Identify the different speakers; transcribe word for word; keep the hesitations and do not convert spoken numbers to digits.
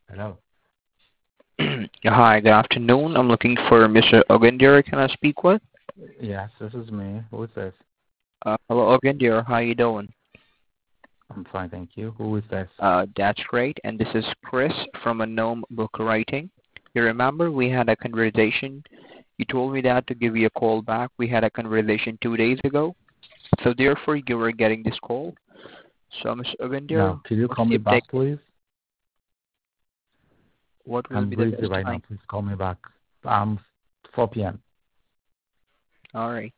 Speaker 1: Hello.
Speaker 2: Hi, good afternoon. I'm looking for Mister Ogundir. Can I speak with?
Speaker 1: Yes, this is me. Who is this?
Speaker 2: Uh, hello, Ogundir. How you doing?
Speaker 1: I'm fine, thank you. Who is this?
Speaker 2: Uh, that's great. And this is Chris from a Gnome Book Writing. You remember we had a conversation. You told me that to give you a call back. We had a conversation two days ago. So therefore, you were getting this call. So, Mister Ogundir,
Speaker 1: No, can you
Speaker 2: what's
Speaker 1: call
Speaker 2: the
Speaker 1: me back,
Speaker 2: objective?
Speaker 1: please?
Speaker 2: What will
Speaker 1: I'm
Speaker 2: be the
Speaker 1: busy
Speaker 2: best
Speaker 1: right now.
Speaker 2: time?
Speaker 1: Please call me back. Um, four p m.
Speaker 2: All right.